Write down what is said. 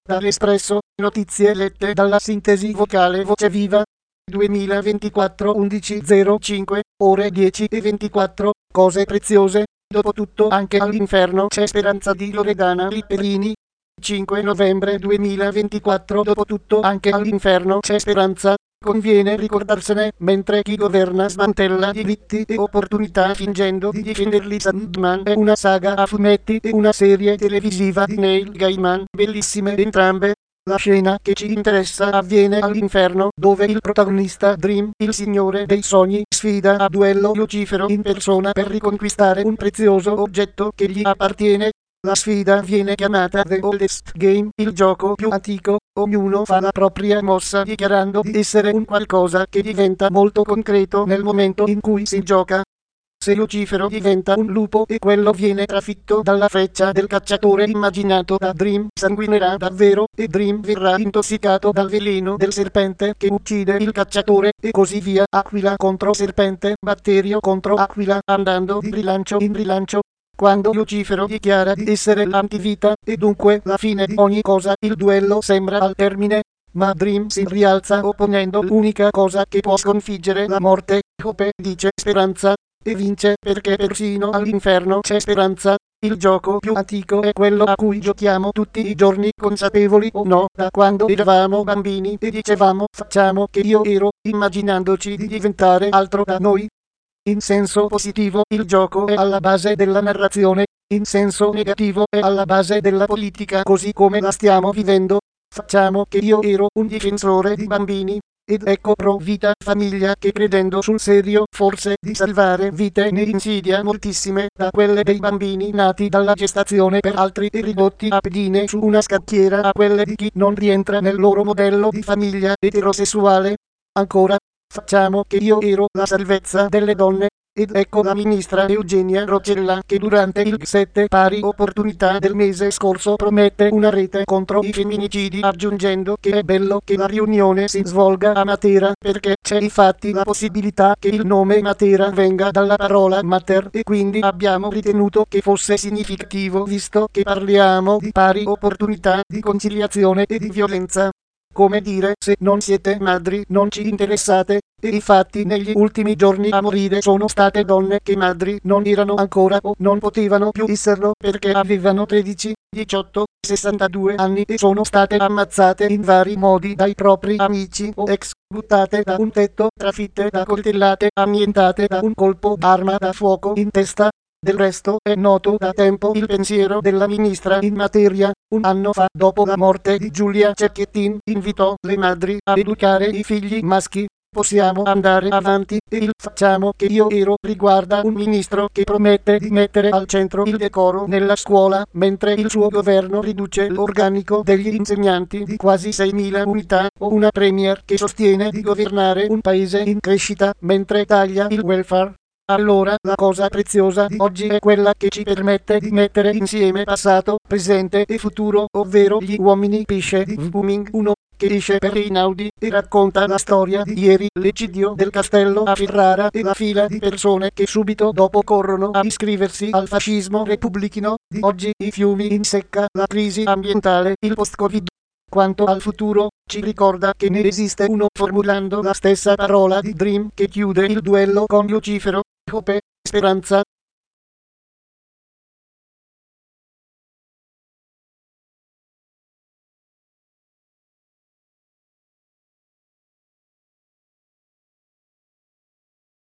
Dall'Espresso, notizie lette dalla sintesi vocale Voce Viva. 2024 11:05, ore 10:24, cose preziose. Dopotutto anche all'inferno c'è speranza di Loredana Lipperini. 5 novembre 2024 Dopotutto anche all'inferno c'è speranza. Conviene ricordarsene mentre chi governa smantella diritti e opportunità fingendo di difenderli. Sandman è una saga a fumetti e una serie televisiva di Neil Gaiman, bellissime entrambe. La scena che ci interessa avviene all'inferno, dove il protagonista Dream, il signore dei sogni, sfida a duello Lucifero in persona per riconquistare un prezioso oggetto che gli appartiene. La sfida viene chiamata The Oldest Game, il gioco più antico. Ognuno fa la propria mossa dichiarando di essere un qualcosa che diventa molto concreto nel momento in cui si gioca. Se Lucifero diventa un lupo e quello viene trafitto dalla freccia del cacciatore immaginato da Dream, sanguinerà davvero e Dream verrà intossicato dal veleno del serpente che uccide il cacciatore, e così via. Aquila contro serpente, batterio contro aquila, andando di rilancio in rilancio. Quando Lucifero dichiara di essere l'antivita e dunque la fine di ogni cosa, il duello sembra al termine, ma Dream si rialza opponendo l'unica cosa che può sconfiggere la morte. Hope dice speranza e vince, perché persino all'inferno c'è speranza. Il gioco più antico è quello a cui giochiamo tutti i giorni, consapevoli o no, da quando eravamo bambini e dicevamo facciamo che io ero, immaginandoci di diventare altro da noi. In senso positivo il gioco è alla base della narrazione, in senso negativo è alla base della politica così come la stiamo vivendo. Facciamo che io ero un difensore di bambini, ed ecco Pro Vita Famiglia che, credendo sul serio forse di salvare vite, ne insidia moltissime, da quelle dei bambini nati dalla gestazione per altri e ridotti a pedine su una scacchiera a quelle di chi non rientra nel loro modello di famiglia eterosessuale. Ancora, facciamo che io ero la salvezza delle donne, ed ecco la ministra Eugenia Roccella che durante il 7 pari opportunità del mese scorso promette una rete contro i femminicidi, aggiungendo che è bello che la riunione si svolga a Matera perché c'è infatti la possibilità che il nome Matera venga dalla parola mater, e quindi abbiamo ritenuto che fosse significativo visto che parliamo di pari opportunità, di conciliazione e di violenza. Come dire, se non siete madri non ci interessate, e infatti negli ultimi giorni a morire sono state donne che madri non erano ancora o non potevano più esserlo perché avevano 13, 18, 62 anni e sono state ammazzate in vari modi dai propri amici o ex, buttate da un tetto, trafitte da coltellate, annientate da un colpo d'arma da fuoco in testa. Del resto è noto da tempo il pensiero della ministra in materia. Un anno fa, dopo la morte di Giulia Cecchettin, invitò le madri a educare i figli maschi. Possiamo andare avanti, e il facciamo che io ero riguarda un ministro che promette di mettere al centro il decoro nella scuola, mentre il suo governo riduce l'organico degli insegnanti di quasi 6.000 unità, o una premier che sostiene di governare un paese in crescita mentre taglia il welfare. Allora la cosa preziosa di oggi è quella che ci permette di mettere insieme passato, presente e futuro, ovvero gli uomini pesce di Booming 1, che esce per Einaudi e racconta la storia di ieri, l'eccidio del castello a Ferrara e la fila di persone che subito dopo corrono a iscriversi al fascismo repubblichino, di oggi i fiumi in secca, la crisi ambientale, il post-Covid. Quanto al futuro, ci ricorda che ne esiste uno formulando la stessa parola di Dream che chiude il duello con Lucifero. Hope, speranza.